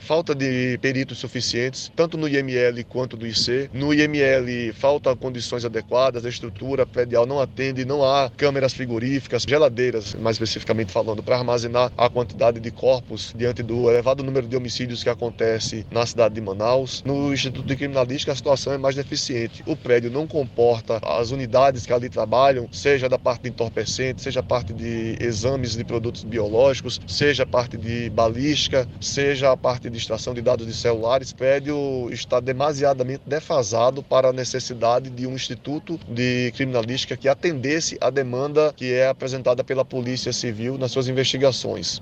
falta de peritos suficientes, tanto no IML quanto no IC. No IML falta condições adequadas, a estrutura predial não atende, não há câmeras frigoríficas, geladeiras, mais especificamente falando, para armazenar a quantidade de corpos diante do elevado número de homicídios que acontece na cidade de Manaus. No Instituto de Criminalística a situação é mais deficiente. O prédio não comporta as unidades que ali trabalham, seja da parte de entorpecente, seja a parte de exames de produtos biológicos, seja a parte de balística, seja a parte de extração de dados de celulares. O prédio está demasiadamente defasado para a necessidade de um instituto de criminalística que atendesse a demanda que é apresentada pela Polícia Civil nas suas investigações.